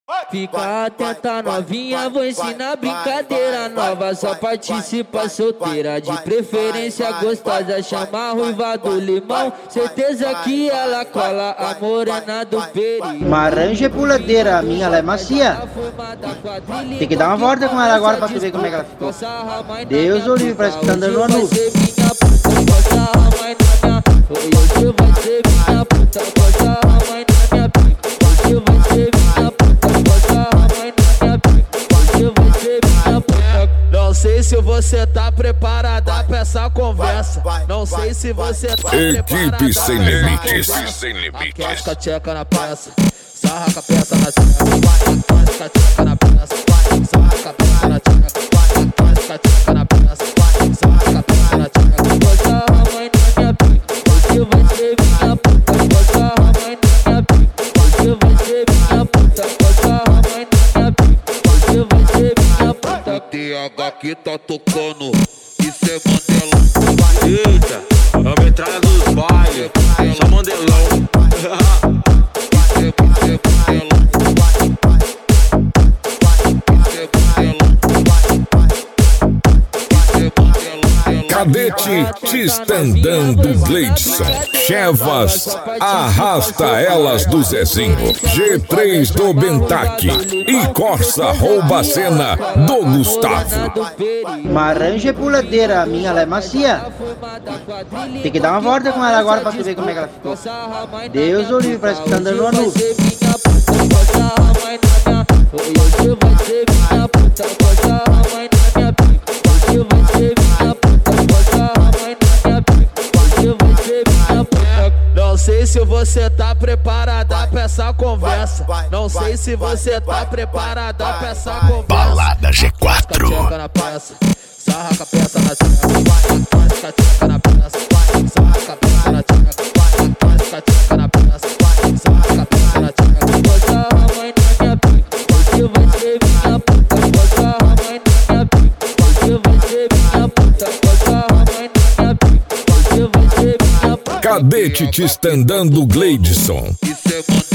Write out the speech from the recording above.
Fica atenta novinha, vou ensinar brincadeira nova. Só participa solteira, de preferência gostosa. Chama a ruiva do limão, certeza que ela cola a morena do peri. Laranja é puladeira, a minha ela é macia. Tem que dar uma volta com ela agora pra tu ver como é que ela ficou. Deus o livre, parece que tá andando uma nuvem. Hoje vai ser minha puta, gosta a mãe na minha pica. Hoje vai ser minha puta, gosta a mãe na minha pica. Hoje vai ser minha puta. Não sei se você tá preparada pra essa conversa. Não sei se você tá preparada. Equipe sem limites. Sem limites. Aquela tcheca na peça, sarra com a peça na tcheca. Tcheca na peça, sarra com a peça na tcheca. Tcheca na peça, sarra com a peça na tcheca. Gosta a mãe na minha pica. Hoje vai ser minha puta, gosta a mãe na minha pica. Hoje vai ser minha puta, gosta a mãe na minha pica. Hoje vai ser minha puta. O TH que tá tocando, isso é Mandelão. Eita, vamos entrar nos bailes, só Mandelão. Isso é Mandelão. Cadete Tistandando Gleidson. Chevas, arrasta elas do Zezinho. G3 do Bentaque. E Corsa rouba a cena do Gustavo. Laranja é puladeira, a minha ela é macia. Tem que dar uma volta com ela agora pra tu ver como é que ela ficou. Deus o livre, parece que tá andando uma nuvem. Hoje vai ser minha puta, gosta a mãe na minha pica. Hoje vai ser minha puta, gosta a mãe na minha pica. Hoje vai ser minha puta. Não sei se você tá preparada pra essa conversa. Não sei se você tá preparada pra essa conversa. Balada G4. Tcheca na peça, sarra com a peça na tcheca. Tcheca na peça, sarra com a peça na tcheca. Tcheca na peça, sarra com a peça na tcheca. Gosta a mãe na minha pica. Hoje vai ser minha puta, gosta a mãe na minha pica. Hoje vai ser minha puta, gosta a mãe na minha pica. Hoje vai ser minha puta. Cadete Tistandando Gleidson. Isso é Mandelão.